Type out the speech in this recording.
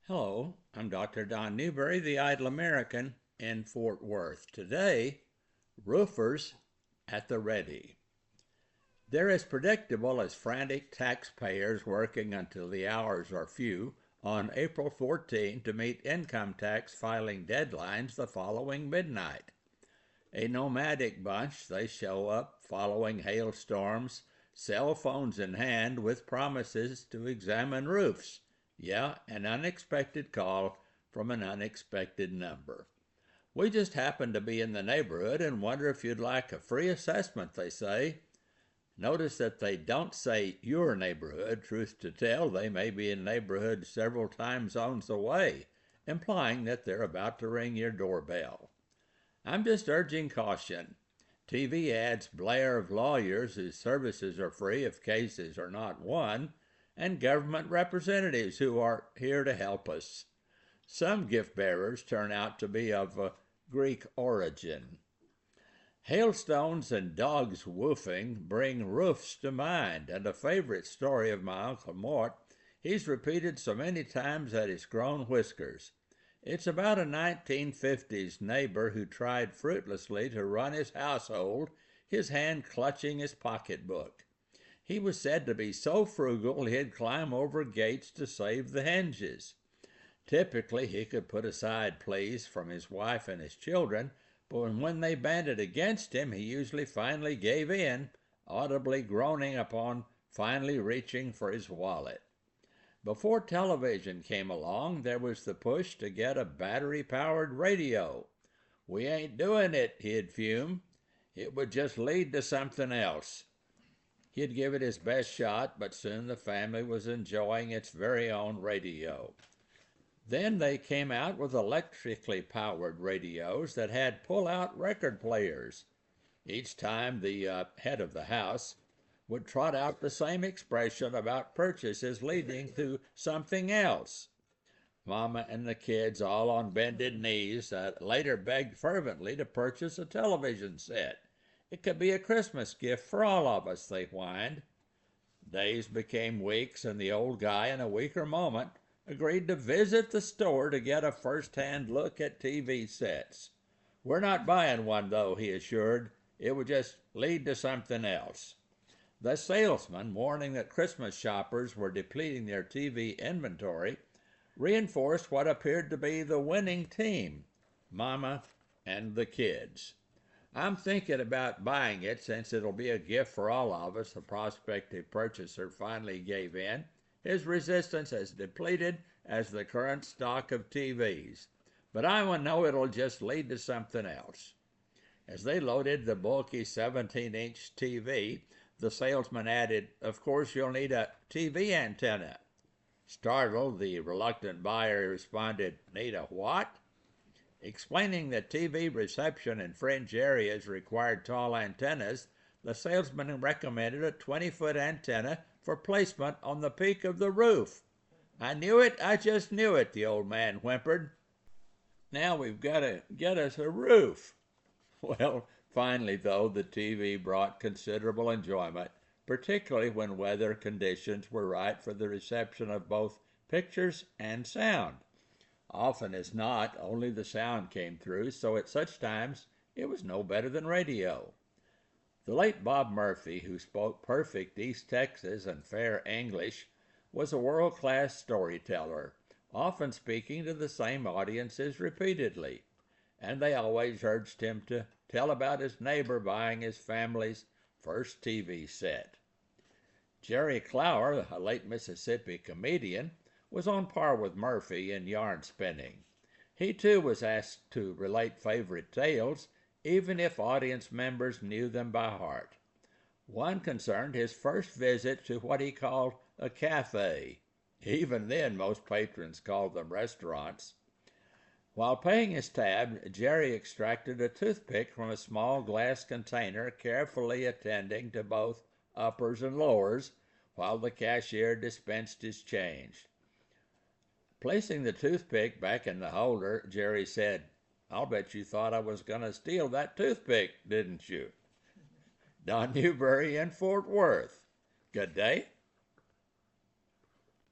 Hello, I'm Dr. Don Newberry, the Idle American in Fort Worth. Today, roofers at the ready. They're as predictable as frantic taxpayers working until the hours are few on April 14 to meet income tax filing deadlines the following midnight. A nomadic bunch, they show up following hailstorms, cell phones in hand with promises to examine roofs. Yeah, an unexpected call from an unexpected number. We just happen to be in the neighborhood and wonder if you'd like a free assessment, they say. Notice that they don't say your neighborhood. Truth to tell, they may be in neighborhoods several time zones away, implying that they're about to ring your doorbell. I'm just urging caution. TV ads blare of lawyers whose services are free if cases are not won, and government representatives who are here to help us. Some gift bearers turn out to be of Greek origin. Hailstones and dogs woofing bring roofs to mind, and a favorite story of my Uncle Mort he's repeated so many times that he's grown whiskers. It's about a 1950s neighbor who tried fruitlessly to run his household, his hand clutching his pocketbook. He was said to be so frugal he'd climb over gates to save the hinges. Typically, he could put aside pleas from his wife and his children, but when they banded against him, he usually finally gave in, audibly groaning upon finally reaching for his wallet. Before television came along, there was the push to get a battery-powered radio. "We ain't doing it," he'd fume. "It would just lead to something else." He'd give it his best shot, but soon the family was enjoying its very own radio. Then they came out with electrically powered radios that had pull-out record players. Each time the head of the house would trot out the same expression about purchases leading to something else. Mama and the kids, all on bended knees, later begged fervently to purchase a television set. It could be a Christmas gift for all of us, they whined. Days became weeks, and the old guy, in a weaker moment, agreed to visit the store to get a first-hand look at TV sets. "We're not buying one, though," he assured. "It would just lead to something else." The salesman, warning that Christmas shoppers were depleting their TV inventory, reinforced what appeared to be the winning team, Mama and the kids. "I'm thinking about buying it since it'll be a gift for all of us," the prospective purchaser finally gave in, his resistance as depleted as the current stock of TVs. "But I know it'll just lead to something else." As they loaded the bulky 17-inch TV, the salesman added, "Of course you'll need a TV antenna." Startled, the reluctant buyer responded, "Need a what?" Explaining that TV reception in fringe areas required tall antennas, the salesman recommended a 20-foot antenna for placement on the peak of the roof. "I knew it, I just knew it," the old man whimpered. "Now we've got to get us a roof." Well, finally, though, the TV brought considerable enjoyment, particularly when weather conditions were right for the reception of both pictures and sound. Often as not, only the sound came through, so at such times it was no better than radio. The late Bob Murphy, who spoke perfect East Texas and fair English, was a world-class storyteller, often speaking to the same audiences repeatedly, and they always urged him to tell about his neighbor buying his family's first TV set. Jerry Clower, a late Mississippi comedian, was on par with Murphy in yarn spinning. He too was asked to relate favorite tales, even if audience members knew them by heart. One concerned his first visit to what he called a cafe. Even then, most patrons called them restaurants. While paying his tab, Jerry extracted a toothpick from a small glass container, carefully attending to both uppers and lowers, while the cashier dispensed his change. Placing the toothpick back in the holder, Jerry said, "I'll bet you thought I was going to steal that toothpick, didn't you?" Don Newberry in Fort Worth. Good day.